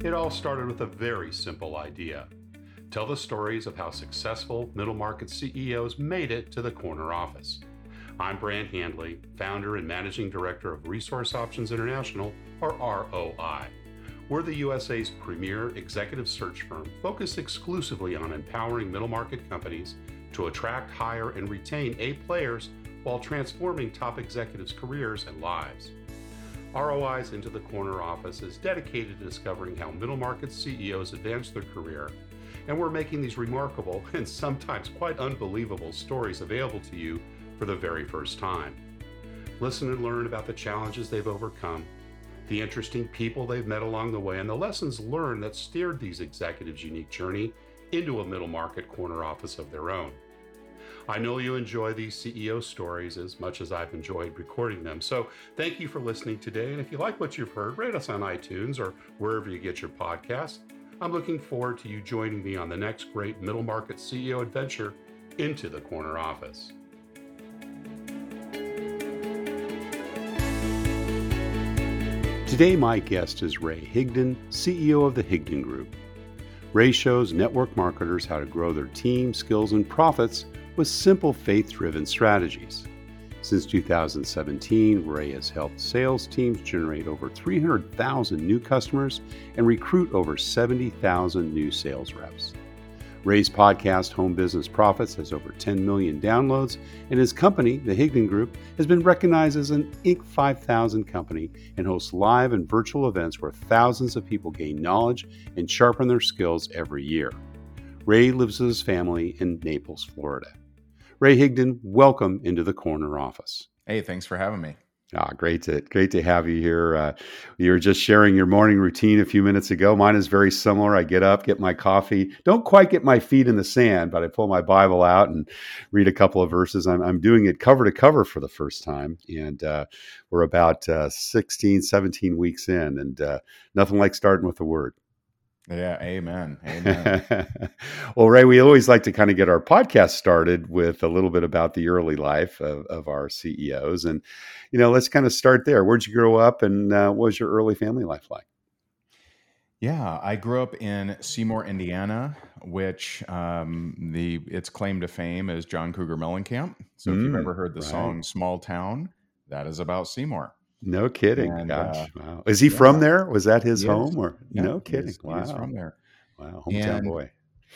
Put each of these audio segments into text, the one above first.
It all started with a very simple idea: tell the stories of how successful middle market CEOs made it to the corner office. I'm Brant Handley, founder and managing director of Resource Options International, or ROI. We're the USA's premier executive search firm focused exclusively on empowering middle market companies to attract, hire, and retain A players while transforming top executives' careers and lives. ROI's Into the Corner office is dedicated to discovering how middle market CEOs advance their career, and we're making these remarkable and sometimes quite unbelievable stories available to you for the very first time. Listen and learn about the challenges they've overcome, the interesting people they've met along the way, and the lessons learned that steered these executives' unique journey into a middle market corner office of their own. I know you enjoy these CEO stories as much as I've enjoyed recording them. So thank you for listening today. And if you like what you've heard, rate us on iTunes or wherever you get your podcasts. I'm looking forward to you joining me on the next great middle market CEO adventure into the corner office. Today, my guest is Ray Higdon, CEO of the Higdon Group. Ray shows network marketers how to grow their team, skills, and profits with simple faith-driven strategies. Since 2017, Ray has helped sales teams generate over 300,000 new customers and recruit over 70,000 new sales reps. Ray's podcast, Home Business Profits, has over 10 million downloads, and his company, the Higdon Group, has been recognized as an Inc. 5000 company and hosts live and virtual events where thousands of people gain knowledge and sharpen their skills every year. Ray lives with his family in Naples, Florida. Ray Higdon, welcome into the corner office. Hey, thanks for having me. Great to have you here. You were just sharing your morning routine a few minutes ago. Mine is very similar. I get up, get my coffee, don't quite get my feet in the sand, but I pull my Bible out and read a couple of verses. I'm doing it cover to cover for the first time. And we're about 16, 17 weeks in, and nothing like starting with the word. Yeah, amen. Well, Ray, we always like to kind of get our podcast started with a little bit about the early life of our CEOs. And, let's kind of start there. Where'd you grow up, and what was your early family life like? Yeah, I grew up in Seymour, Indiana, which its claim to fame is John Cougar Mellencamp. So if you've ever heard the song Small Town, that is about Seymour. No kidding. And, gosh. Wow. Is he from there? Was that his home? Or Yeah, no kidding. He is from there. Wow. Hometown boy.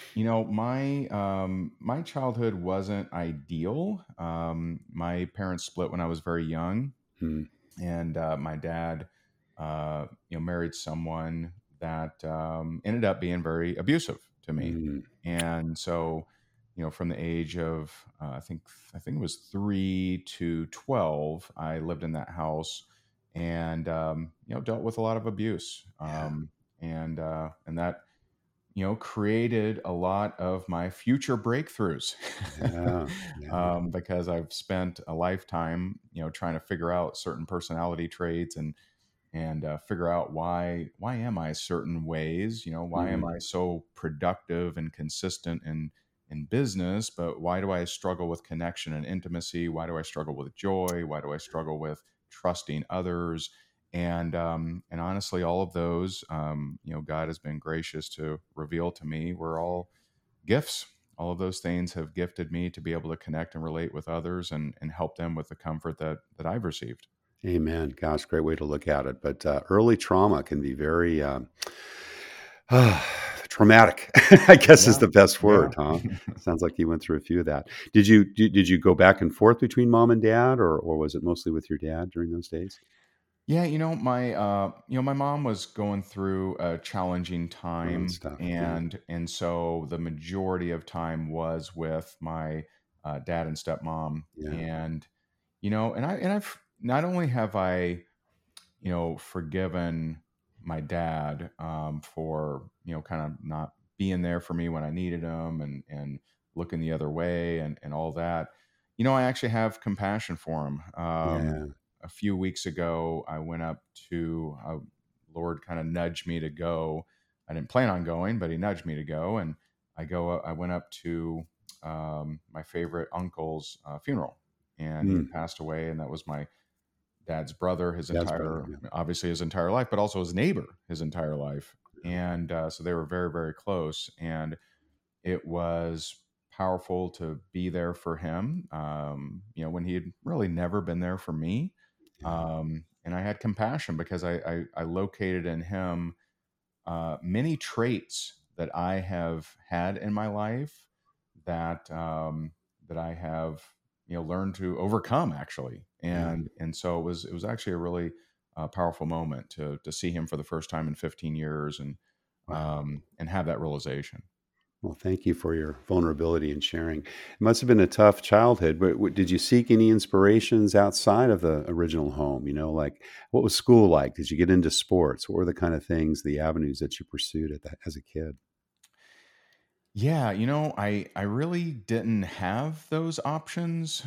My childhood wasn't ideal. My parents split when I was very young, and my dad, married someone that ended up being very abusive to me. And so, from the age of I think it was 3 to 12, I lived in that house, and dealt with a lot of abuse, and that created a lot of my future breakthroughs. Because I've spent a lifetime, trying to figure out certain personality traits and figure out why am I certain ways, why am I so productive and consistent in business, but why do I struggle with connection and intimacy? Why do I struggle with joy? Why do I struggle with trusting others? And honestly, all of those, God has been gracious to reveal to me, were all gifts. All of those things have gifted me to be able to connect and relate with others and help them with the comfort that I've received. Amen. Gosh, great way to look at it. But early trauma can be very traumatic, I guess is the best word, huh? Sounds like you went through a few of that. Did you go back and forth between mom and dad, or was it mostly with your dad during those days? Yeah, my mom was going through a challenging time, stuff, and so the majority of time was with my dad and stepmom, and I've not only have I forgiven my dad for kind of not being there for me when I needed him and looking the other way and all that. I actually have compassion for him. A few weeks ago, I went up to Lord kind of nudged me to go. I didn't plan on going, but he nudged me to go, and I went up to my favorite uncle's funeral, and he had passed away, and that was my dad's brother, obviously his entire life, but also his neighbor his entire life. And so they were very, very close. And it was powerful to be there for him, when he had really never been there for me. Yeah. And I had compassion because I located in him many traits that I have had in my life that I have learned to overcome actually, Yeah. and so it was actually a really powerful moment to see him for the first time in 15 years Wow. and have that realization. Well, thank you for your vulnerability and sharing. It must have been a tough childhood, but did you seek any inspirations outside of the original home? Like what was school like? Did you get into sports? What were the kind of things, the avenues that you pursued as a kid? Yeah, I really didn't have those options.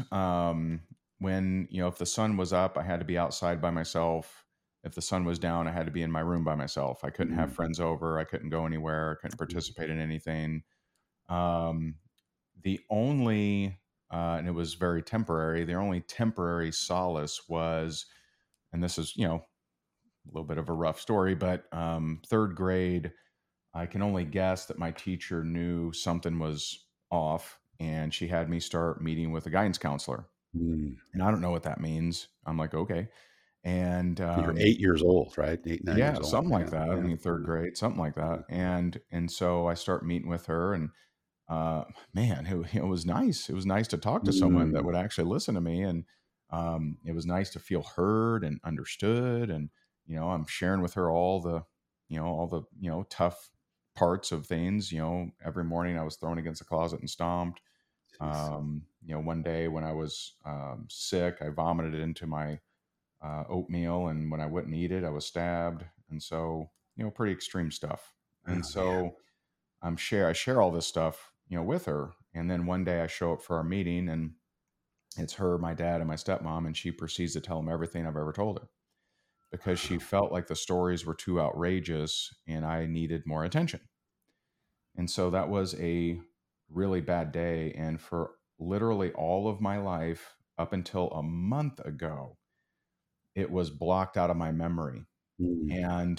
When if the sun was up, I had to be outside by myself. If the sun was down, I had to be in my room by myself. I couldn't have Mm, friends over. I couldn't go anywhere. I couldn't mm, participate in anything. Um, the only, and it was very temporary. The only temporary solace was, and this is a little bit of a rough story, but third grade. I can only guess that my teacher knew something was off, and she had me start meeting with a guidance counselor. mm. And I don't know what that means. I'm like, okay. And You're 8 years old, right? 8, 9 years yeah, old. something like Yeah. that. I Yeah. mean, third Yeah. grade, something like Yeah. that. And so I start meeting with her, and man, it was nice. It was nice to talk to someone that Mm, would actually listen to me, and it was nice to feel heard and understood. And I'm sharing with her all the tough parts of things. Every morning I was thrown against the closet and stomped. jeez. One day when I was sick, I vomited into my oatmeal, and when I wouldn't eat it, I was stabbed. And so pretty extreme stuff. And Oh, man. so I share all this stuff, with her. And then one day I show up for our meeting, and it's her, my dad, and my stepmom, and she proceeds to tell them everything I've ever told her because she Wow. felt like the stories were too outrageous and I needed more attention. And so that was a really bad day. And for literally all of my life, up until a month ago, it was blocked out of my memory. Mm,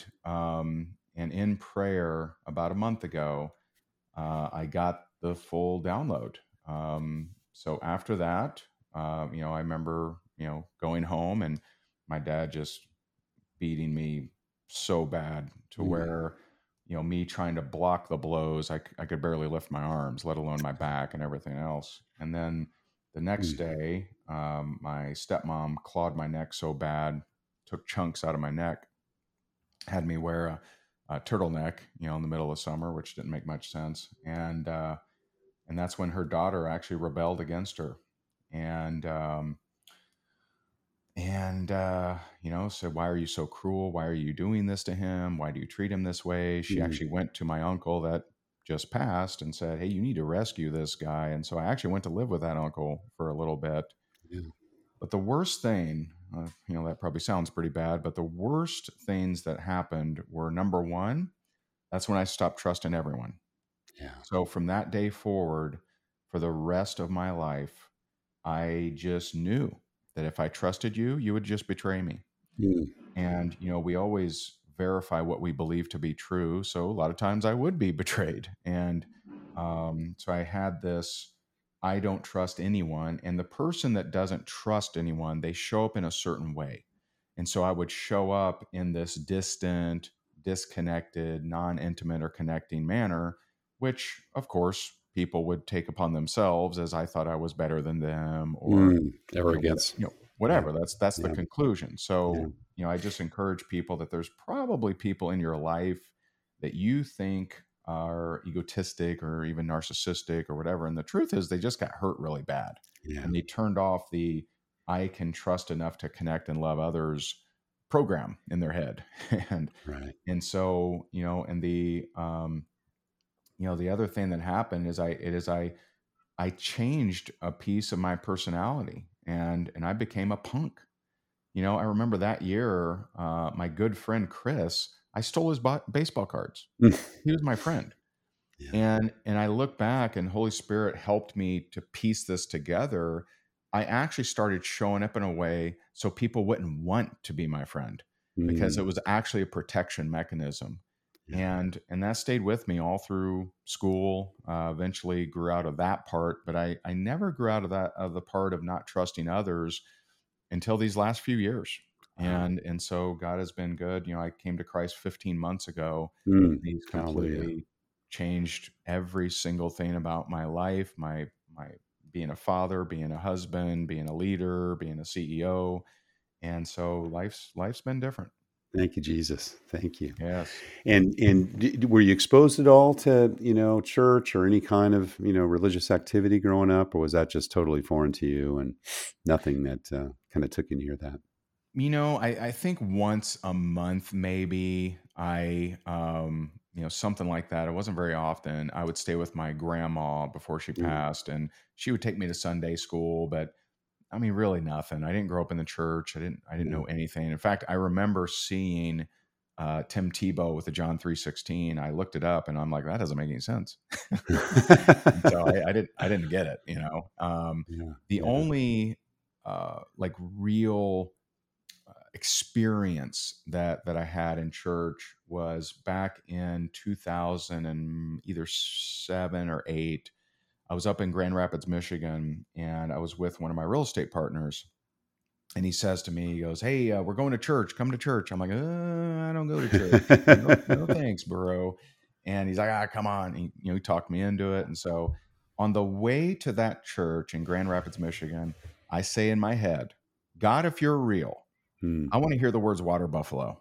And in prayer about a month ago, I got the full download. So after that, I remember, going home and my dad just beating me so bad to mm, where, me trying to block the blows, I could barely lift my arms, let alone my back and everything else. And then the next mm, day, my stepmom clawed my neck so bad, took chunks out of my neck, had me wear a turtleneck, in the middle of summer, which didn't make much sense. And that's when her daughter actually rebelled against her, and said, "Why are you so cruel? Why are you doing this to him? Why do you treat him this way?" She mm. actually went to my uncle that just passed and said, "Hey, you need to rescue this guy." And so I actually went to live with that uncle for a little bit. Yeah. But the worst thing, that probably sounds pretty bad, but the worst things that happened were, number one, that's when I stopped trusting everyone. Yeah. So from that day forward, for the rest of my life, I just knew that if I trusted you, you would just betray me. Mm, And, we always verify what we believe to be true. So a lot of times I would be betrayed. And so I had this I don't trust anyone. And the person that doesn't trust anyone, they show up in a certain way. And so I would show up in this distant, disconnected, non intimate, or connecting manner, which, of course, people would take upon themselves as I thought I was better than them, or mm. Arrogance. Yeah. whatever. That's the Yeah. conclusion. Yeah. So I just encourage people that there's probably people in your life that you think are egotistic or even narcissistic or whatever, and the truth is they just got hurt really bad, Yeah. and they turned off the "I can trust enough to connect and love others" program in their head. and Right. and so and the other thing that happened is I changed a piece of my personality, and I became a punk. I remember that year, my good friend Chris, I stole his baseball cards. He was my friend. Yeah. And I look back, and Holy Spirit helped me to piece this together. I actually started showing up in a way so people wouldn't want to be my friend because Mm, it was actually a protection mechanism. Yeah. And that stayed with me all through school. Eventually grew out of that part, but I never grew out of the part of not trusting others until these last few years. Wow. And so God has been good. I came to Christ 15 months ago. He's Hallelujah. completely changed every single thing about my life, my being a father, being a husband, being a leader, being a CEO. And so life's been different. Thank you, Jesus. Thank you. Yes. And were you exposed at all to, church or any kind of, religious activity growing up, or was that just totally foreign to you and nothing that kind of took you near that? I think once a month, maybe something like that. It wasn't very often. I would stay with my grandma before she Mm. passed, and she would take me to Sunday school, but I mean, really nothing. I didn't grow up in the church. I didn't Yeah. know anything. In fact, I remember seeing Tim Tebow with the John 3:16. I looked it up and I'm like, that doesn't make any sense. And so I didn't get it, Yeah. The Yeah. only like real experience that I had in church was back in 2000 and either 7 or 8. I was up in Grand Rapids, Michigan, and I was with one of my real estate partners. And he says to me, he goes, "Hey, we're going to church. Come to church." I'm like, "I don't go to church. No, no, thanks, bro." And he's like, "Come on." He talked me into it. And so on the way to that church in Grand Rapids, Michigan, I say in my head, "God, if you're real, Hmm. I want to hear the words water buffalo."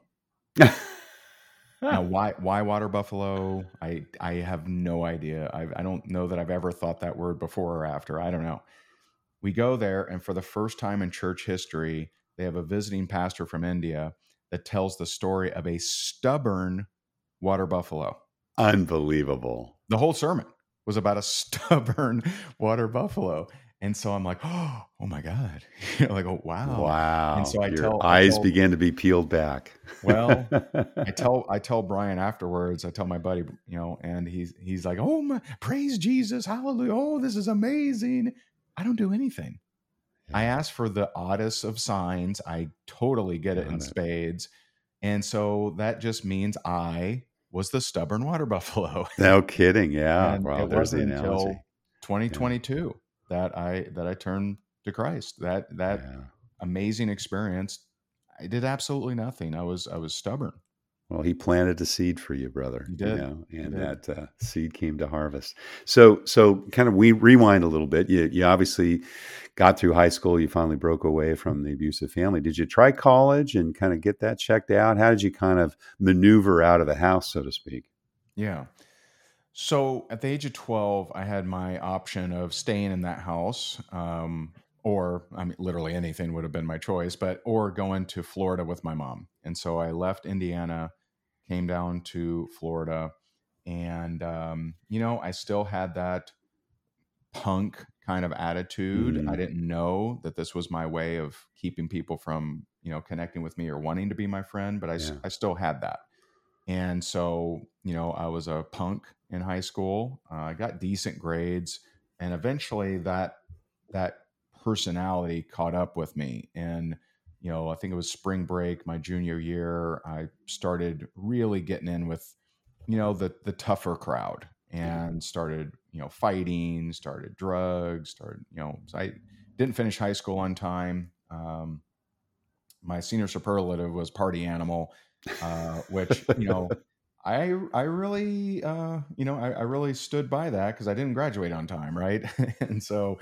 Now, why water buffalo? I have no idea. I don't know that I've ever thought that word before or after. I don't know. We go there, and for the first time in church history, they have a visiting pastor from India that tells the story of a stubborn water buffalo. Unbelievable. The whole sermon was about a stubborn water buffalo. And so I'm like, oh my God. Like, oh wow. And Wow. so Your I eyes tell began to be peeled back. well, I tell Brian afterwards, I tell my buddy, and he's like, "Oh my, praise Jesus, hallelujah. Oh, this is amazing." I don't do anything. I Yeah. ask for the oddest of signs. I totally get it in Got it. spades. And so that just means I was the stubborn water buffalo. No kidding. Yeah. And it Well, there's the wasn't analogy. until Yeah. 2022 that I turned to Christ. That Yeah. amazing experience. I did absolutely nothing. I was stubborn. Well, he planted a seed for you, brother, You did. You and did. that seed came to harvest. So kind of we rewind a little bit. You obviously got through high school. You finally broke away from the abusive family. Did you try college and kind of get that checked out? How did you kind of maneuver out of the house, so to speak? Yeah. So at the age of 12, I had my option of staying in that house, or I mean, literally anything would have been my choice, or going to Florida with my mom. And so I left Indiana, came down to Florida, and I still had that punk kind of attitude. I Mm, didn't know that this was my way of keeping people from connecting with me or wanting to be my friend, but yeah. I still had that. And so, I was a punk in high school. I got decent grades, and eventually that personality caught up with me. And I think it was spring break, my junior year. I started really getting in with, the tougher crowd, Yeah. and started fighting, started drugs, So I didn't finish high school on time. My senior superlative was party animal, which I really I really stood by that because I didn't graduate on time, right? And so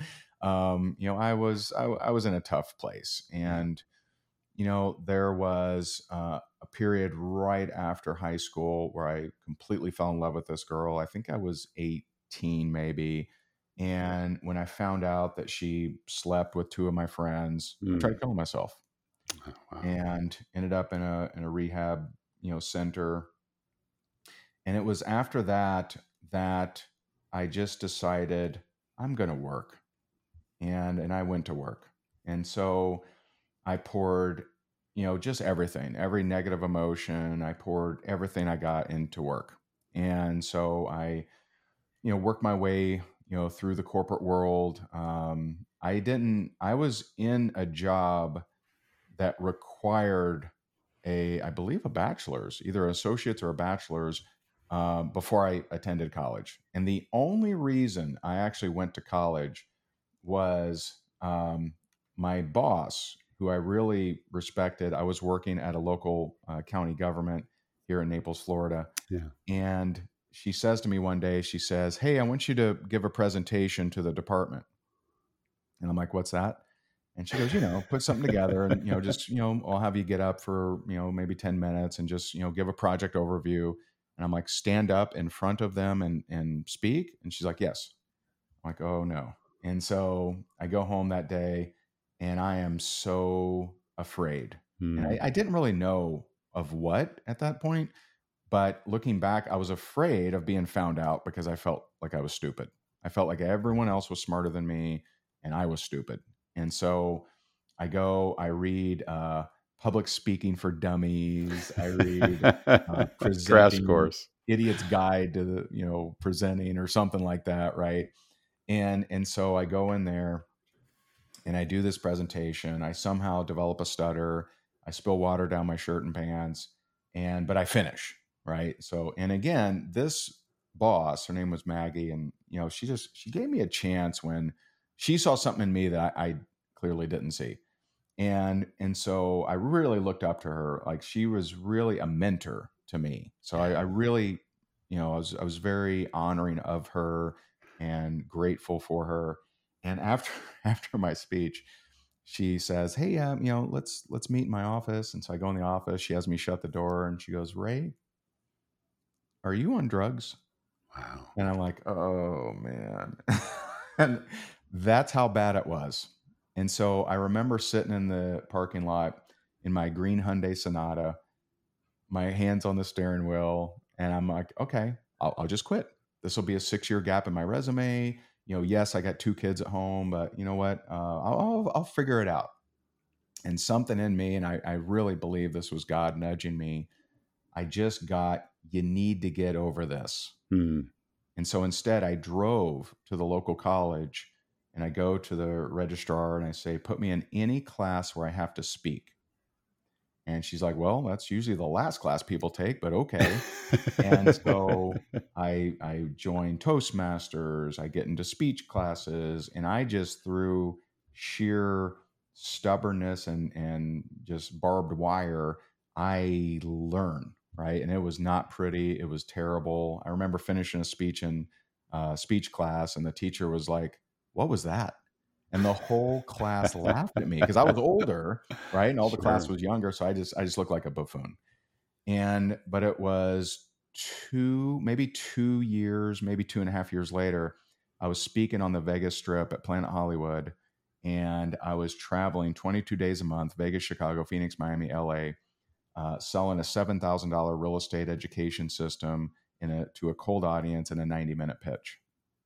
I was in a tough place. Yeah. And there was a period right after high school where I completely fell in love with this girl. I think I was 18 maybe. And when I found out that she slept with two of my friends, I Mm. tried killing myself, Oh, wow. and ended up in a rehab center. And it was after that I just decided I'm going to work, and I went to work. And so I poured just everything, every negative emotion, I poured everything I got into work. And so I worked my way through the corporate world. I was in a job that required I believe a bachelor's, either associates or a bachelor's, before I attended college. And the only reason I actually went to college was my boss, who I really respected. I was working at a local county government here in Naples, Florida. Yeah. And she says to me one day, she says, "Hey, I want you to give a presentation to the department." And I'm like, "What's that?" And she goes, "Put something together and, just, I'll have you get up for, maybe 10 minutes and just, give a project overview." And I'm like, "Stand up in front of them and speak?" And she's like, "Yes." I'm like, "Oh no." And so I go home that day and I am so afraid. And I didn't really know of what at that point, but looking back, I was afraid of being found out because I felt like I was stupid. I felt like everyone else was smarter than me and I was stupid. And so I read Public Speaking for Dummies. I read Crash Presenting course. Idiot's Guide to Presenting or something like that, right? And so I go in there and I do this presentation. I somehow develop a stutter. I spill water down my shirt and pants, but I finish, right? So, and again, this boss, her name was Maggie, and she gave me a chance when she saw something in me that I clearly didn't see. And so I really looked up to her. Like, she was really a mentor to me. So I really, I was very honoring of her and grateful for her. And after my speech, she says, "Hey, let's meet in my office." And so I go in the office. She has me shut the door, and she goes, "Ray, are you on drugs?" Wow. And I'm like, "Oh man." And that's how bad it was. And so I remember sitting in the parking lot in my green Hyundai Sonata, my hands on the steering wheel, and I'm like, "Okay, I'll just quit. This will be a 6-year gap in my resume. Yes, I got 2 kids at home, but you know what? I'll figure it out." And something in me, and I really believe this was God nudging me, I just got, "You need to get over this." And so instead, I drove to the local college and I go to the registrar and I say, "Put me in any class where I have to speak." And she's like, "Well, that's usually the last class people take, but okay." And so I join Toastmasters, I get into speech classes, and I just, through sheer stubbornness and just barbed wire, I learn, right? And it was not pretty. It was terrible. I remember finishing a speech in speech class, and the teacher was like, "What was that?" And the whole class laughed at me because I was older, right? And all the class Sure. was younger. So I just looked like a buffoon. But it was maybe 2 years, maybe 2.5 years later, I was speaking on the Vegas Strip at Planet Hollywood, and I was traveling 22 days a month, Vegas, Chicago, Phoenix, Miami, LA, selling a $7,000 real estate education system to a cold audience in a 90-minute pitch.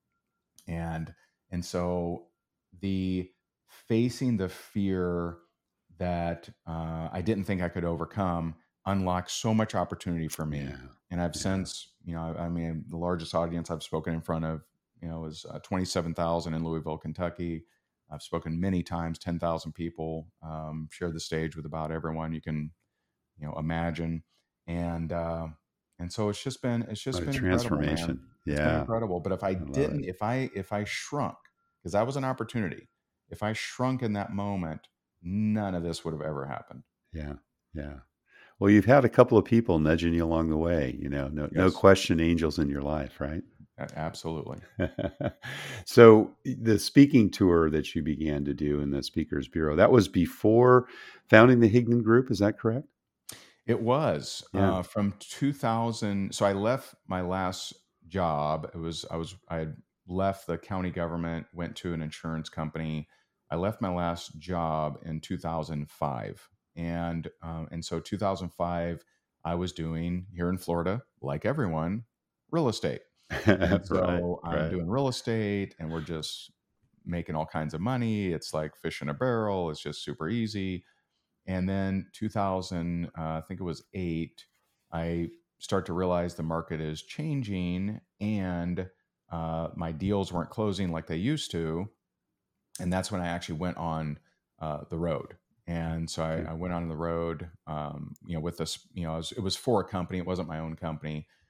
And so the facing the fear that I didn't think I could overcome unlocked so much opportunity for me. Yeah. And I've since, I mean, the largest audience I've spoken in front of, is 27,000 in Louisville, Kentucky. I've spoken many times, 10,000 people, shared the stage with about everyone you can, imagine. And so it's just been What a incredible, man. transformation. It's been Yeah. incredible. But if I love didn't, it. if I shrunk, because that was an opportunity, if I shrunk in that moment, none of this would have ever happened. Yeah. Yeah. Well, you've had a couple of people nudging you along the way, no Yes, question, angels in your life, right? absolutely. So the speaking tour that you began to do in the Speakers Bureau, that was before founding the Higdon Group. Is that correct? It was Yeah. from 2000. So I left my last job. I had left the county government, went to an insurance company. I left my last job in 2005, and so 2005, I was doing here in Florida, like everyone, real estate. And Right. so I'm Right. doing real estate, and we're just making all kinds of money. It's like fish in a barrel. It's just super easy. And then 2000, I think it was 8, I start to realize the market is changing, and my deals weren't closing like they used to. And that's when I actually went on the road. And so Okay. I went on the road, with this, it was for a company. It wasn't my own company.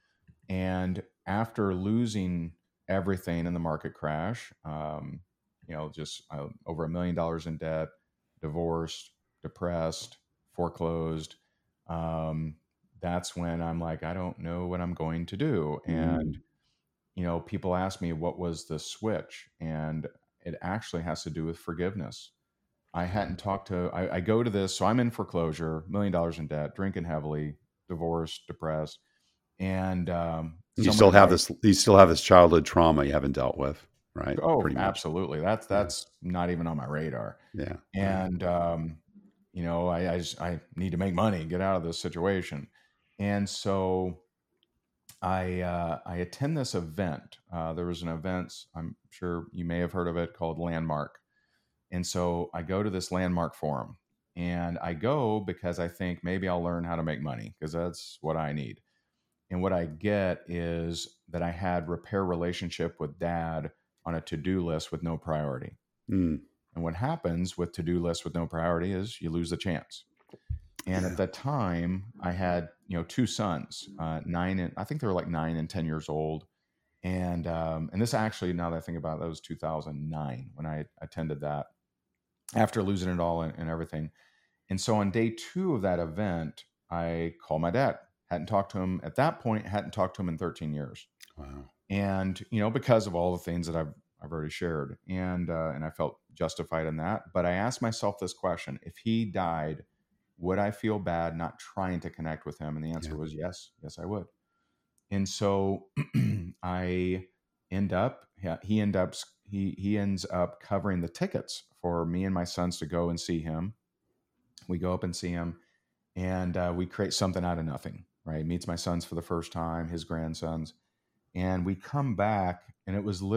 And after losing everything in the market crash, just over $1 million in debt, divorced, depressed, foreclosed. Um, that's when I'm like, I don't know what I'm going to do. And, Mm. people ask me what was the switch, and it actually has to do with forgiveness. I Yeah. hadn't talked to, I go to this, so I'm in foreclosure, $1 million in debt, drinking heavily, divorced, depressed. And someone invited, You still have this childhood trauma you haven't dealt with, right? oh, Pretty much. absolutely. That's, Yeah. that's not even on my radar. Yeah. Right. And, I need to make money, get out of this situation. And so I attend this event. There was an event, I'm sure you may have heard of it, called Landmark. And so I go to this Landmark forum, and I go because I think maybe I'll learn how to make money, because that's what I need. And what I get is that I had repair relationship with dad on a to-do list with no priority. Mm. And what happens with to-do lists with no priority is you lose the chance. And at Yeah. that time, I had two sons, nine and I think they were like 9 and 10 years old. And this actually, now that I think about it, that was 2009 when I attended that, after losing it all and everything. And so on day two of that event, I called my dad. Hadn't talked to him at that point. Hadn't talked to him in 13 years. Wow. And because of all the things that I've already shared, and I felt justified in that. But I asked myself this question: if he died, would I feel bad not trying to connect with him? And the answer Yeah. was yes. Yes, I would. And so I end up he ends up covering the tickets for me and my sons to go and see him. We go up and see him, and we create something out of nothing. Right, meets my sons for the first time, his grandsons, and we come back, and it was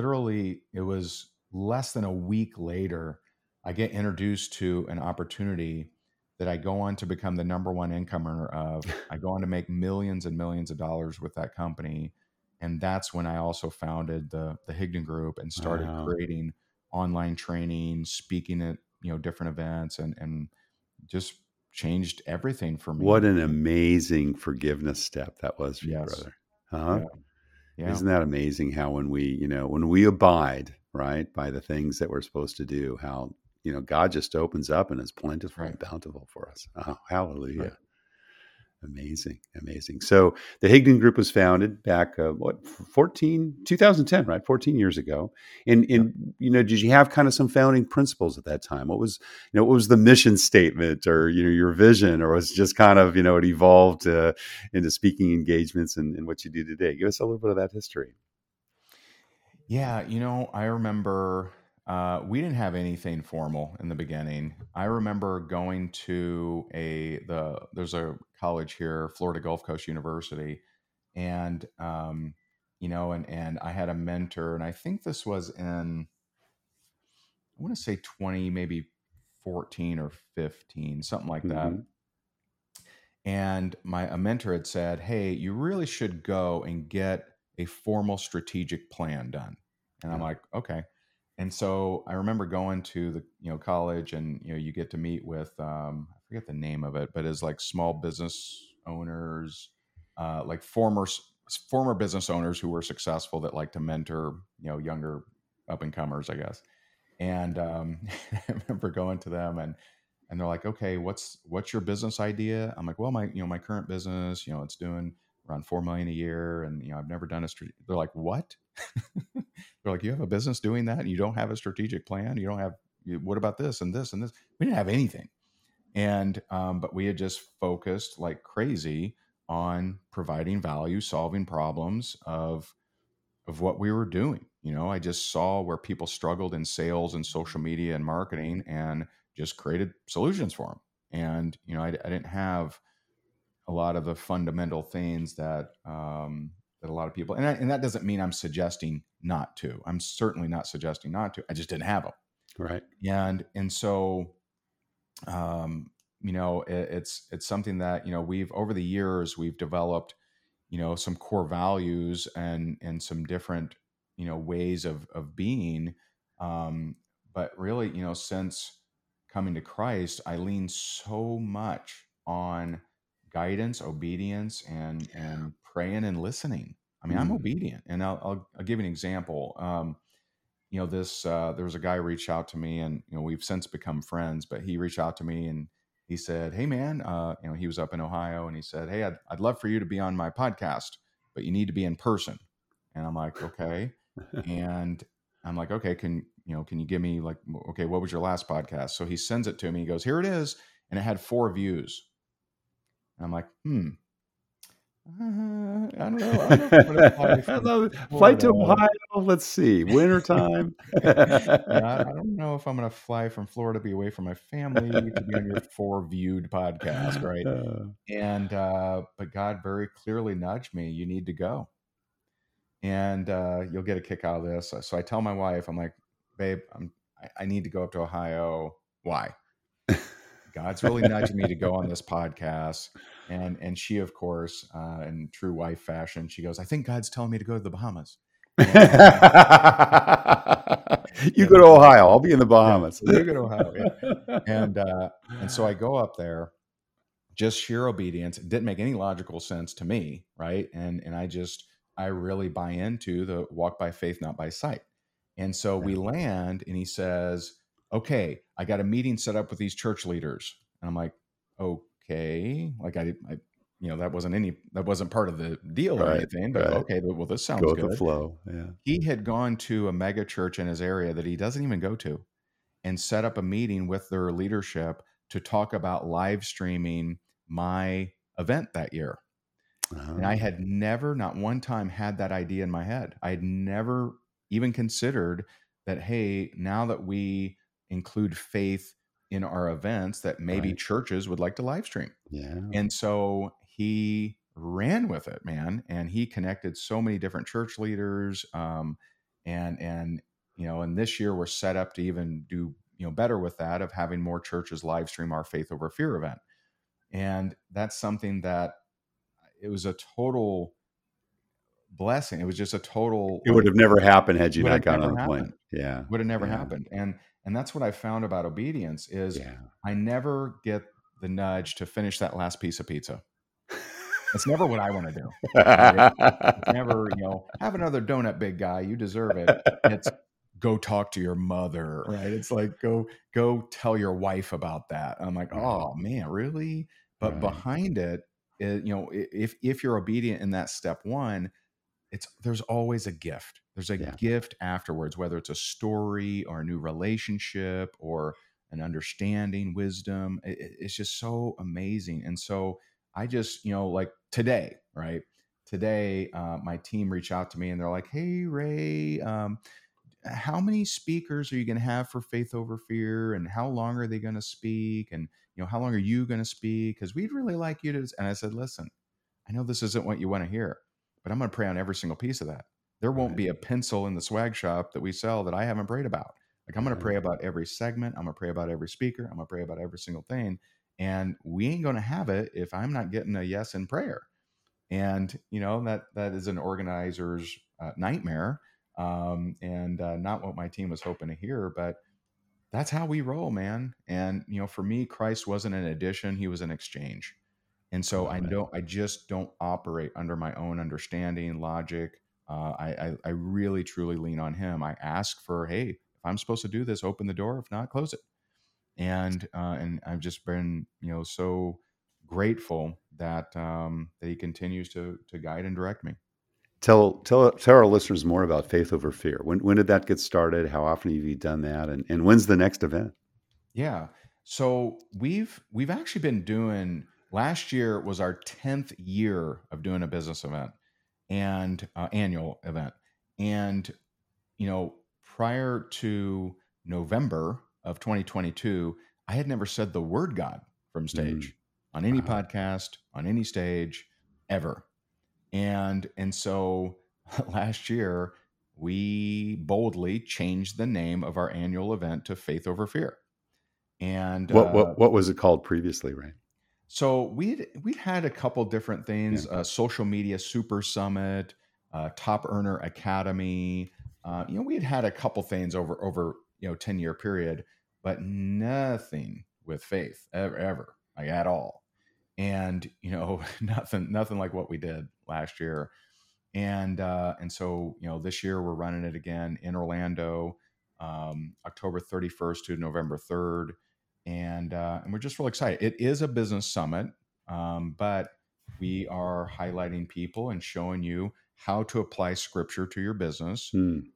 less than a week later, I get introduced to an opportunity that I go on to become the number one income earner of. I go on to make millions and millions of dollars with that company. And that's when I also founded the Higdon Group and started Wow. creating online training, speaking at different events, and just changed everything for What me. an amazing forgiveness step that was for you, Yes. brother. Huh? Yeah. Yeah. Isn't that amazing how when we abide, right, by the things that we're supposed to do, how, God just opens up and is That's plentiful right. and bountiful for us. Oh, That's right. hallelujah. Amazing, amazing. So the Higdon Group was founded back, 2010, right? 14 years ago. Yeah. Did you have kind of some founding principles at that time? What was the mission statement, or, your vision, or was it just kind of, it evolved into speaking engagements and what you do today? Give us a little bit of that history. Yeah, I remember we didn't have anything formal in the beginning. I remember going to there's a college here, Florida Gulf Coast University, and and I had a mentor, and I think this was in, I want to say 20, maybe 14 or 15, something like that. Hmm. And a mentor had said, "Hey, you really should go and get a formal strategic plan done." And I'm Yeah. like, "Okay." And so I remember going to the college, and you get to meet with I forget the name of it, but it's like small business owners, like former business owners who were successful that like to mentor younger up and comers, I guess. And I remember going to them, and they're like, "Okay, what's your business idea?" I'm like, "Well, my current business, it's doing around 4 million a year, and I've never done a." They're like, "What?" They're like, "You have a business doing that, and you don't have a strategic plan. You don't have. What about this and this and this?" We didn't have anything, and but we had just focused like crazy on providing value, solving problems of what we were doing. I just saw where people struggled in sales and social media and marketing, and just created solutions for them. And I didn't have a lot of the fundamental things that a lot of people, and that doesn't mean I'm suggesting not to. I'm certainly not suggesting not to. I just didn't have them. Right. And so it's something that we've over the years we've developed some core values and some different ways of being, but really since coming to Christ, I lean so much on guidance, obedience, and praying and listening. I mean, I'm obedient. And I'll give you an example. There was a guy reached out to me, and we've since become friends, but he reached out to me and he said, "Hey man," he was up in Ohio, and he said, "Hey, I'd love for you to be on my podcast, but you need to be in person." And I'm like, "Okay." And I'm like, "Okay, can you give me like, okay, what was your last podcast?" So he sends it to me. He goes, "Here it is." And it had 4 views. And I'm like, I don't know. I don't know if I'm going to fly from Flight to Florida. Ohio. Let's see. Wintertime. Yeah, I don't know if I'm going to fly from Florida, be away from my family to be on your 4 viewed podcast, right? And but God very clearly nudged me. You need to go, and you'll get a kick out of this. So I tell my wife, I'm like, "Babe, I need to go up to Ohio. Why?" God's really nudging me to go on this podcast. And she, of course, in true wife fashion, she goes, "I think God's telling me to go to the Bahamas." You go to Ohio. I'll be in the Bahamas. Yeah, you go to Ohio. Yeah. And so I go up there, just sheer obedience. It didn't make any logical sense to me, right? And I really buy into the walk by faith, not by sight. And so we land, and he says, "Okay, I got a meeting set up with these church leaders." And I'm like, "Okay." Like that wasn't part of the deal or anything, but okay, well, this sounds Go good. with the flow. Yeah. He had gone to a mega church in his area that he doesn't even go to, and set up a meeting with their leadership to talk about live streaming my event that year. And I had never, not one time, had that idea in my head. I had never even considered that, hey, now that we include faith in our events, that maybe churches would like to live stream. Yeah. And so he ran with it, man. And he connected so many different church leaders. And this year we're set up to even do, better with that, of having more churches live stream our Faith Over Fear event. And that's something that it was a total blessing. It was just a total. It would have never happened had you would not have gone never on the plane. happened. Yeah. Would have never happened. And that's what I found about obedience is I never get the nudge to finish that last piece of pizza. It's never what I want to do. Right? It's never, have another donut, big guy. You deserve it. It's go talk to your mother, right? It's like go tell your wife about that. I'm like, oh man, really? But behind it, if you're obedient in that step one, there's always a gift. There's a gift afterwards, whether it's a story or a new relationship or an understanding, wisdom. It's just so amazing. And so I just, like today, right? Today, my team reached out to me and they're like, "Hey, Ray, how many speakers are you going to have for Faith Over Fear? And how long are they going to speak? And, how long are you going to speak? Because we'd really like you to." And I said, "Listen, I know this isn't what you want to hear, but I'm going to pray on every single piece of that. There won't be a pencil in the swag shop that we sell that I haven't prayed about. Like, I'm going to pray about every segment. I'm going to pray about every speaker. I'm going to pray about every single thing. And we ain't going to have it if I'm not getting a yes in prayer." And, that is an organizer's nightmare. And not what my team was hoping to hear, but that's how we roll, man. And, for me, Christ wasn't an addition. He was an exchange. And so I just don't operate under my own understanding, logic. I really, truly lean on him. I ask for, hey, if I'm supposed to do this, open the door. If not, close it. And I've just been, so grateful that he continues to guide and direct me. Tell our listeners more about Faith Over Fear. When did that get started? How often have you done that? And when's the next event? Yeah. So we've actually been doing, last year was our 10th year of doing a business event and annual event. And, prior to November of 2022, I had never said the word God from stage on any podcast, on any stage ever. And so last year we boldly changed the name of our annual event to Faith Over Fear. And what was it called previously, right? So we'd had a couple different things: Social Media Super Summit, Top Earner Academy. We had a couple things over 10-year period, but nothing with faith ever, like at all. And nothing like what we did last year. And so, this year we're running it again in Orlando, October 31st to November 3rd, and we're just really excited. It is a business summit, but we are highlighting people and showing you how to apply scripture to your business, Hmm.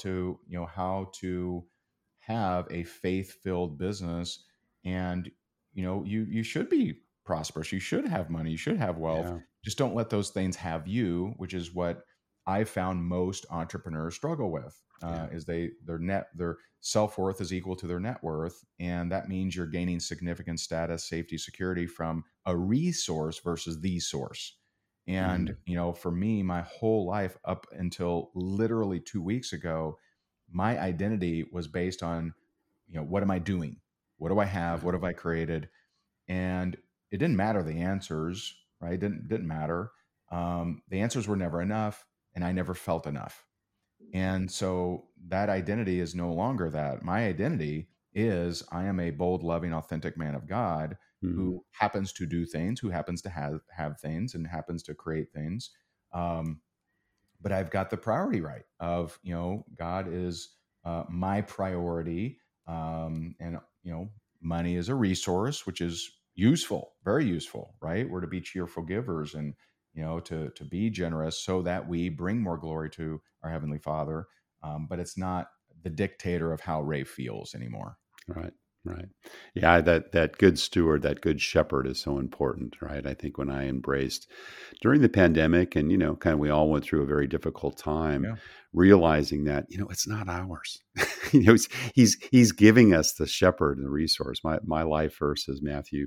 how to have a faith-filled business, and you should be prosperous. You should have money. You should have wealth. Yeah. Just don't let those things have you, which is what I found most entrepreneurs struggle with. Yeah. Is their self-worth is equal to their net worth, and that means you're gaining significant status, safety, security from a resource versus the source. And Mm. for me, my whole life up until literally 2 weeks ago, my identity was based on, what am I doing? What do I have? Yeah. What have I created? And it didn't matter the answers, right? Didn't matter. The answers were never enough, and I never felt enough. And so that identity is no longer that. My identity is I am a bold, loving, authentic man of God Mm. who happens to do things, who happens to have things, and happens to create things. Um, but I've got the priority right of, God is my priority. And, money is a resource, which is useful, very useful, right? We're to be cheerful givers and, to be generous so that we bring more glory to our Heavenly Father. But it's not the dictator of how Ray feels anymore. Right. Right. Yeah, that good steward, that good shepherd is so important, right? I think when I embraced during the pandemic and, kind of we all went through a very difficult time, Yeah. realizing that, it's not ours. He's giving us the shepherd and the resource. My life verse is Matthew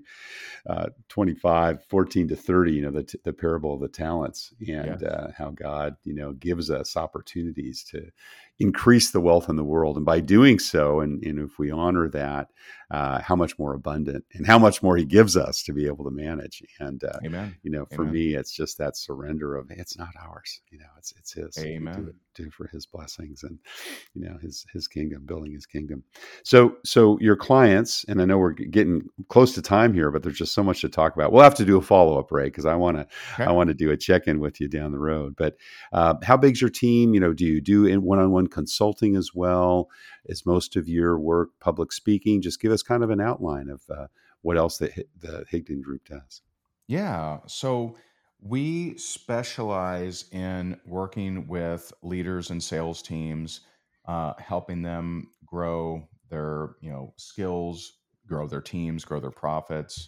25, 14 to 30, the parable of the talents, and Yes. how God, gives us opportunities to increase the wealth in the world. And by doing so, and if we honor that, how much more abundant and how much more he gives us to be able to manage. And, Amen. for Amen. me, it's just that surrender of, hey, it's not ours, it's his. We do Amen. it for his blessings and, his kingdom, building his kingdom. So your clients, and I know we're getting close to time here, but there's just so much to talk about. We'll have to do a follow up, Ray, because I want Okay. to do a check in with you down the road. But how big's your team? Do you do in one on one consulting as well? Is most of your work public speaking? Just give us kind of an outline of what else the Higdon Group does. Yeah. So we specialize in working with leaders and sales teams, helping them grow their, skills, grow their teams, grow their profits,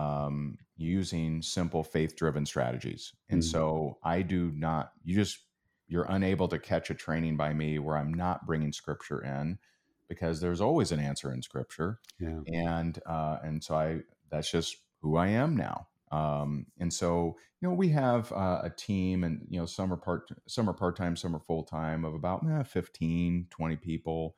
using simple faith-driven strategies. And Mm, so I do not, you're unable to catch a training by me where I'm not bringing scripture in, because there's always an answer in scripture. yeah. And so that's just who I am now. And so, we have a team, and, some are part-time, some are full-time, of about 15, 20 people.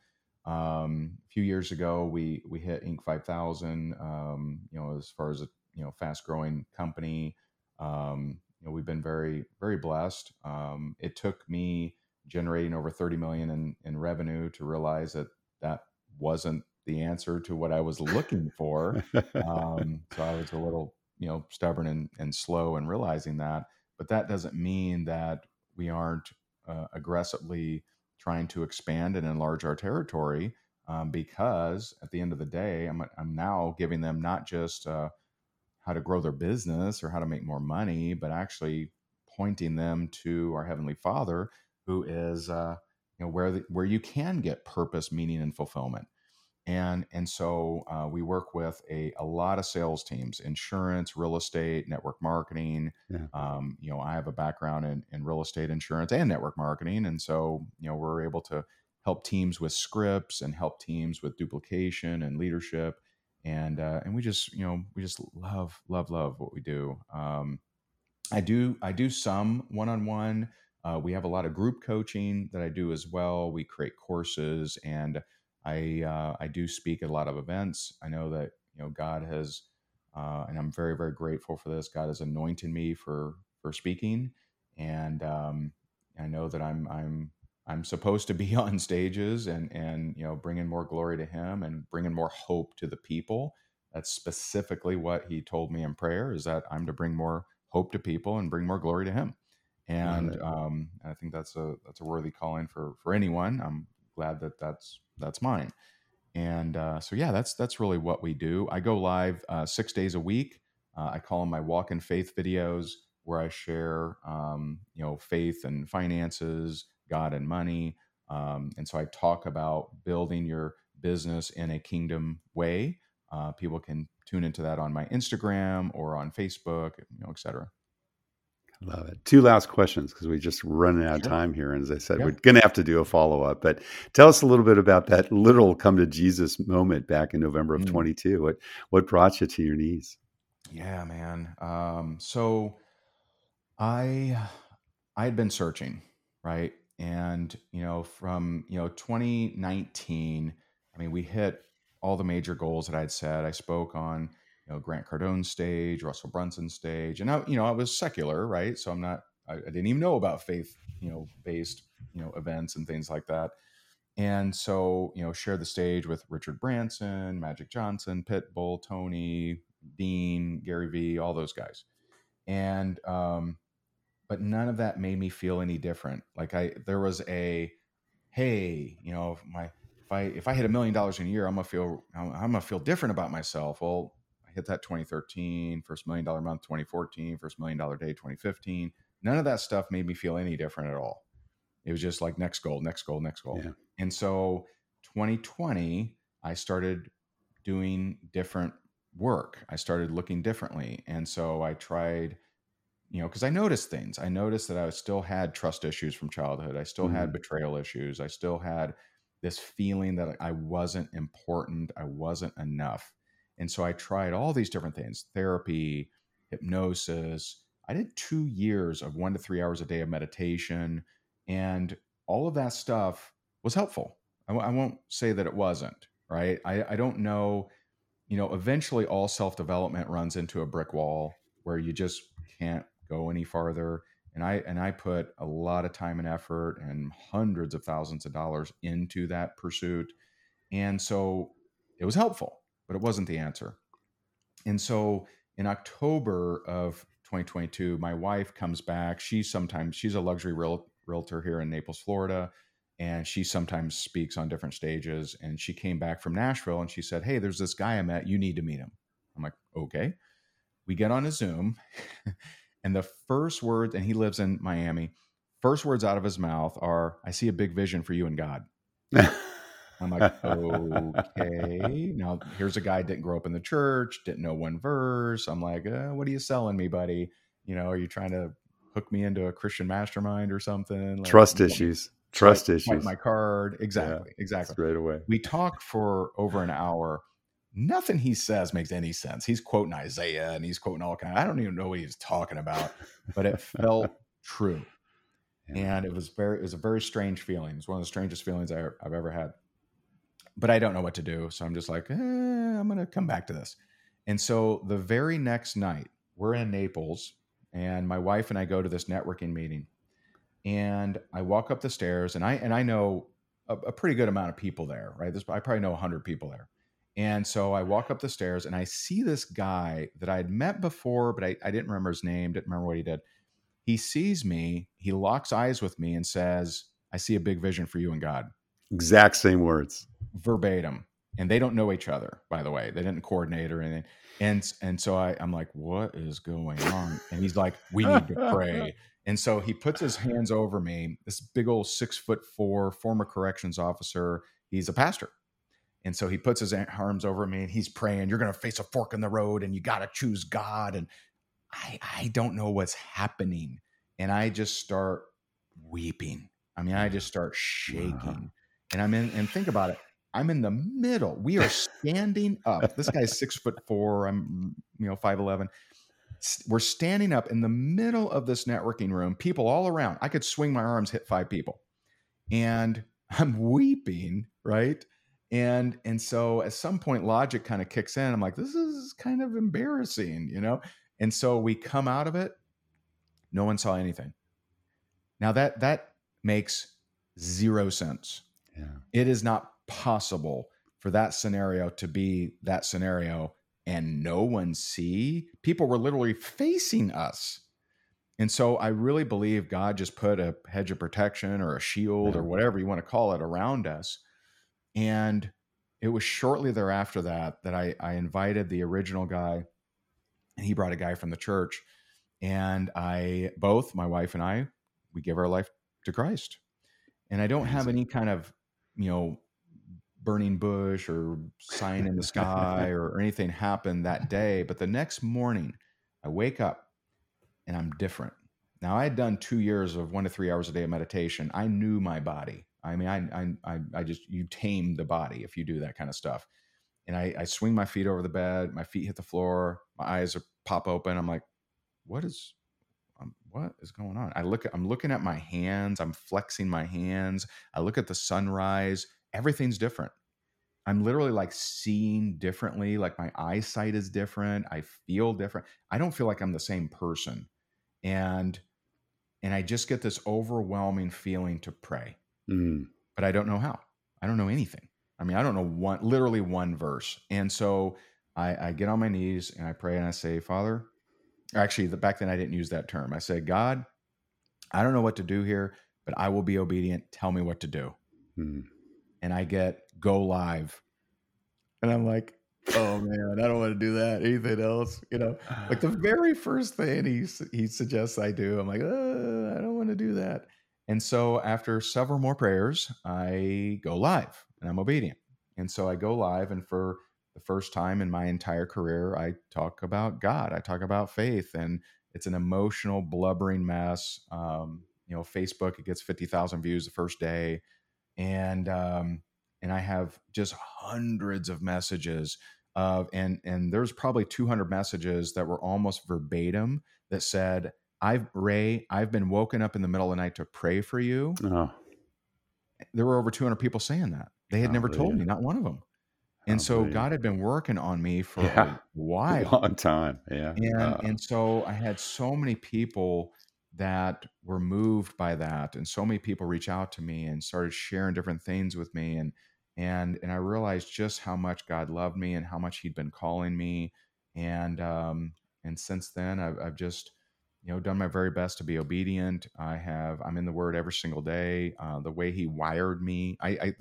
A few years ago, we hit Inc. 5,000, as far as a, fast growing company. We've been very, very blessed. It took me generating over 30 million in revenue to realize that wasn't the answer to what I was looking for. So I was a little, stubborn and slow in realizing that. But that doesn't mean that we aren't aggressively trying to expand and enlarge our territory. Because at the end of the day, I'm now giving them not just how to grow their business or how to make more money, but actually pointing them to our Heavenly Father, who is, where you can get purpose, meaning, and fulfillment. And so we work with a lot of sales teams: insurance, real estate, network marketing. Yeah. I have a background in real estate, insurance, and network marketing, and so we're able to help teams with scripts and help teams with duplication and leadership. And we just love what we do. I do some one-on-one. We have a lot of group coaching that I do as well. We create courses, and I do speak at a lot of events. I know that God has, and I'm very, very grateful for this. God has anointed me for speaking, and I know that I'm supposed to be on stages and bringing more glory to Him and bringing more hope to the people. That's specifically what He told me in prayer, is that I'm to bring more hope to people and bring more glory to Him. And I think that's a worthy calling for anyone. I'm glad that that's mine. And so yeah, that's really what we do. I go live 6 days a week. I call them my walk in faith videos, where I share faith and finances, God and money. And so I talk about building your business in a kingdom way. People can tune into that on my Instagram or on Facebook, et cetera. Love it. Two last questions, because we're just running out of Sure. time here. And as I said, Yeah. we're going to have to do a follow-up. But tell us a little bit about that literal come to Jesus moment back in November of 22. What brought you to your knees? Yeah, man. So I had been searching, right? And from 2019, I mean, we hit all the major goals that I'd set. I spoke on Grant Cardone's stage, Russell Brunson's stage, and I was secular, right? So I didn't even know about faith based events and things like that. And so shared the stage with Richard Branson, Magic Johnson, Pitbull, Tony, Dean, Gary Vee, all those guys. And but none of that made me feel any different. Like there was a, hey, if I hit $1 million in a year, I'm gonna feel different about myself. Well, I hit that 2013, first $1 million month, 2014, first $1 million day, 2015. None of that stuff made me feel any different at all. It was just like next goal, next goal, next goal. Yeah. And so 2020, I started doing different work. I started looking differently. And so I tried, because I noticed things. I noticed that I still had trust issues from childhood. I still had betrayal issues. I still had this feeling that I wasn't important. I wasn't enough. And so I tried all these different things: therapy, hypnosis. I did 2 years of 1 to 3 hours a day of meditation. And all of that stuff was helpful. I won't say that it wasn't, right? I don't know. Eventually all self-development runs into a brick wall where you just can't go any farther. And I put a lot of time and effort and hundreds of thousands of dollars into that pursuit. And so it was helpful, but it wasn't the answer. And so in October of 2022, my wife comes back. She's a luxury realtor here in Naples, Florida. And she sometimes speaks on different stages. And she came back from Nashville and she said, "Hey, there's this guy I met. You need to meet him." I'm like, okay. We get on a Zoom and the first words, and he lives in Miami, first words out of his mouth are, "I see a big vision for you and God." I'm like, okay. Now here's a guy didn't grow up in the church, didn't know one verse. I'm like, what are you selling me, buddy? Are you trying to hook me into a Christian mastermind or something? Like, Trust issues. Trust issues. My card. Exactly. Yeah, exactly. straight away. We talk for over an hour. Nothing he says makes any sense. He's quoting Isaiah and he's quoting all kinds. I don't even know what he's talking about, but it felt true. Yeah. And it was a very strange feeling. It's one of the strangest feelings I've ever had. But I don't know what to do. So I'm just like, I'm going to come back to this. And so the very next night, we're in Naples and my wife and I go to this networking meeting. And I walk up the stairs and I know a pretty good amount of people there, right? I probably know 100 people there. And so I walk up the stairs and I see this guy that I had met before, but I didn't remember his name, didn't remember what he did. He sees me, he locks eyes with me and says, "I see a big vision for you and God." Exact same words. Verbatim. And they don't know each other, by the way. They didn't coordinate or anything. And so I'm like, what is going on? And he's like, "We need to pray." And so he puts his hands over me, this big old 6'4" former corrections officer. He's a pastor. And so he puts his arms over me and he's praying, "You're going to face a fork in the road and you got to choose God." And I don't know what's happening. And I just start weeping. I mean, I just start shaking. And think about it. I'm in the middle. We are standing up. This guy's 6'4". I'm, 5'11". We're standing up in the middle of this networking room, people all around. I could swing my arms, hit 5 people. And I'm weeping, right? And so at some point logic kind of kicks in. I'm like, this is kind of embarrassing, And so we come out of it. No one saw anything. Now that makes 0 sense. Yeah. It is not possible for that scenario to be that scenario and no one see. People were literally facing us. And so I really believe God just put a hedge of protection or a shield Yeah. or whatever you want to call it around us. And it was shortly thereafter that I invited the original guy, and he brought a guy from the church. And my wife and I, we give our life to Christ. And I don't have Amazing. any kind of, burning bush or sign in the sky or anything happen that day. But the next morning, I wake up and I'm different. Now, I had done 2 years of 1 to 3 hours a day of meditation. I knew my body. I mean, I just, you tame the body if you do that kind of stuff. And I swing my feet over the bed, my feet hit the floor, my eyes pop open. I'm like, what is going on? I'm looking at my hands. I'm flexing my hands. I look at the sunrise. Everything's different. I'm literally like seeing differently. Like my eyesight is different. I feel different. I don't feel like I'm the same person. And I just get this overwhelming feeling to pray, but I don't know how. I don't know anything. I mean, I don't know literally one verse. And so I get on my knees and I pray and I say, Father, actually, back then I didn't use that term. I said, God, I don't know what to do here, but I will be obedient. Tell me what to do. And I get go live. And I'm like, oh man, I don't want to do that. Anything else? Like the very first thing he suggests I do, I'm like, I don't want to do that. And so after several more prayers, I go live and I'm obedient. And so I go live, and for the first time in my entire career, I talk about God. I talk about faith, and it's an emotional, blubbering mess. Facebook, it gets 50,000 views the first day. And I have just hundreds of messages and there's probably 200 messages that were almost verbatim that said, I've been woken up in the middle of the night to pray for you. Oh, There were over 200 people saying that. They had never told me, not one of them. And so God had been working on me for a while. A long time. Yeah. And so I had so many people that were moved by that, and so many people reach out to me and started sharing different things with me, and I realized just how much God loved me and how much He'd been calling me, and since then I've just done my very best to be obedient. I'm in the Word every single day. The way He wired me,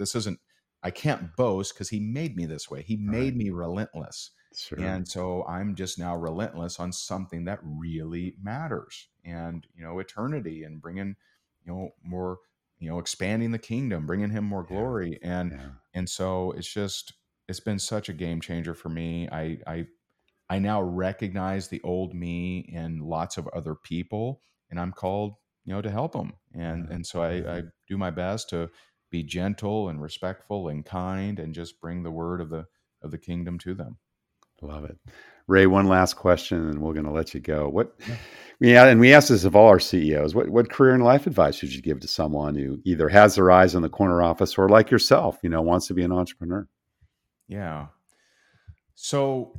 I can't boast because He made me this way. He made me relentless. Sure. And so I'm just now relentless on something that really matters, and eternity, and bringing more, expanding the kingdom, bringing Him more glory, and so it's been such a game changer for me. I now recognize the old me in lots of other people, and I'm called to help them, and so I do my best to be gentle and respectful and kind, and just bring the word of the kingdom to them. Love it. Ray, one last question and we're going to let you go. And we ask this of all our CEOs, what career and life advice would you give to someone who either has their eyes on the corner office or, like yourself, wants to be an entrepreneur? Yeah. So,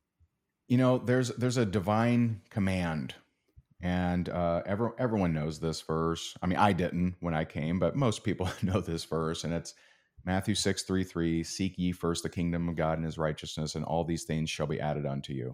there's a divine command, and everyone knows this verse. I mean, I didn't when I came, but most people know this verse, and it's Matthew 6:33, seek ye first the kingdom of God and His righteousness, and all these things shall be added unto you.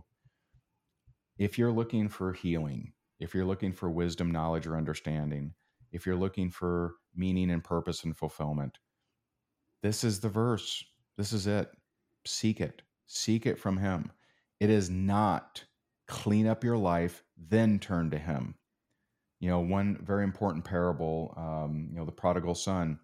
If you're looking for healing, if you're looking for wisdom, knowledge, or understanding, if you're looking for meaning and purpose and fulfillment, this is the verse. This is it. Seek it. Seek it from Him. It is not clean up your life, then turn to Him. One very important parable, the prodigal son,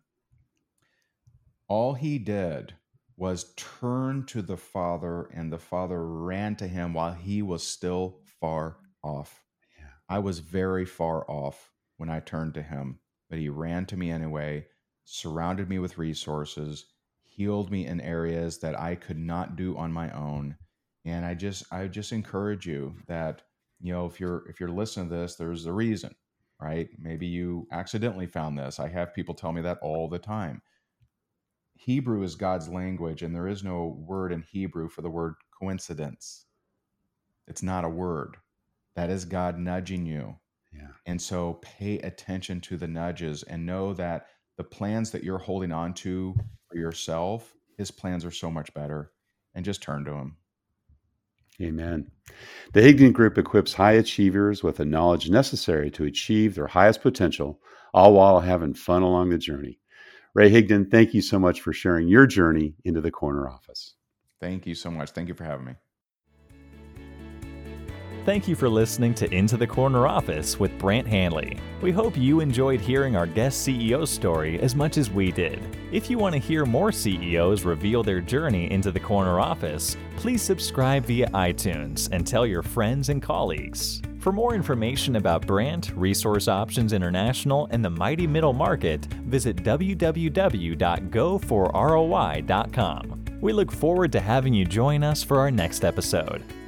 all he did was turn to the Father, and the Father ran to him while he was still far off. Yeah. I was very far off when I turned to Him, but He ran to me anyway, surrounded me with resources, healed me in areas that I could not do on my own. And I just encourage you that, if you're listening to this, there's a reason, right? Maybe you accidentally found this. I have people tell me that all the time. Hebrew is God's language, and there is no word in Hebrew for the word coincidence. It's not a word. That is God nudging you. Yeah. And so pay attention to the nudges and know that the plans that you're holding on to for yourself, His plans are so much better, and just turn to Him. Amen. The Higdon Group equips high achievers with the knowledge necessary to achieve their highest potential, all while having fun along the journey. Ray Higdon, thank you so much for sharing your journey into the corner office. Thank you so much. Thank you for having me. Thank you for listening to Into the Corner Office with Brant Hanley. We hope you enjoyed hearing our guest CEO story as much as we did. If you want to hear more CEOs reveal their journey into the corner office, please subscribe via iTunes and tell your friends and colleagues. For more information about Brant, Resource Options International, and the mighty middle market, visit www.goforroi.com. We look forward to having you join us for our next episode.